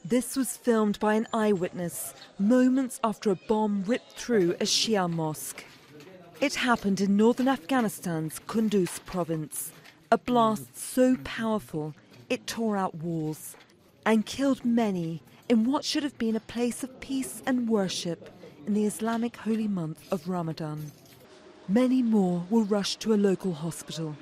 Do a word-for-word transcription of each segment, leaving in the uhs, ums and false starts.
This was filmed by an eyewitness moments after a bomb ripped through a Shia mosque. It happened in northern Afghanistan's Kunduz province, a blast so powerful it tore out walls and killed many in what should have been a place of peace and worship in the Islamic holy month of Ramadan. Many more were rushed to a local hospital.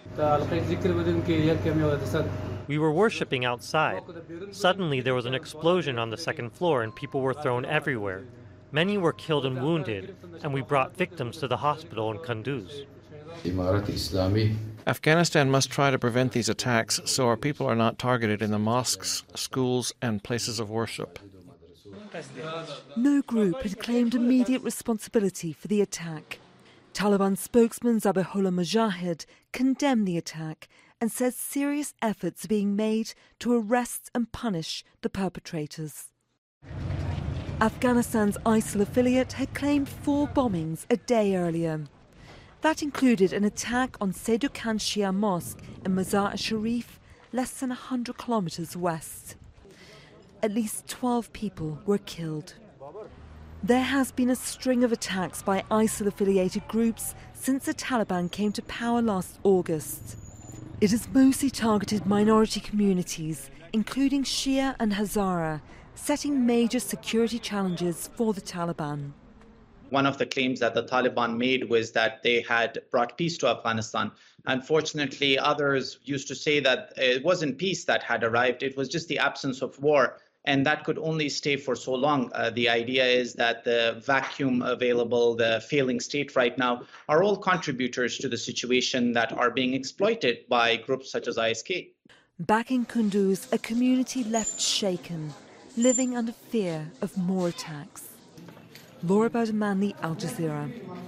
We were worshipping outside. Suddenly there was an explosion on the second floor and people were thrown everywhere. Many were killed and wounded, and we brought victims to the hospital in Kunduz. Afghanistan must try to prevent these attacks so our people are not targeted in the mosques, schools, and places of worship. No group had claimed immediate responsibility for the attack. Taliban spokesman Zabihullah Mujahid condemned the attack and says serious efforts are being made to arrest and punish the perpetrators. Afghanistan's ISIL affiliate had claimed four bombings a day earlier. That included an attack on Saidu Khan Shia Mosque in Mazar-e-Sharif, less than one hundred kilometres west. At least twelve people were killed. There has been a string of attacks by ISIL-affiliated groups since the Taliban came to power last August. It has mostly targeted minority communities, including Shia and Hazara, setting major security challenges for the Taliban. One of the claims that the Taliban made was that they had brought peace to Afghanistan. Unfortunately, others used to say that it wasn't peace that had arrived, it was just the absence of war. And that could only stay for so long. Uh, the idea is that the vacuum available, the failing state right now, are all contributors to the situation that are being exploited by groups such as I S K. Back in Kunduz, a community left shaken, living under fear of more attacks. Laura Bowden-Manley, Al Jazeera.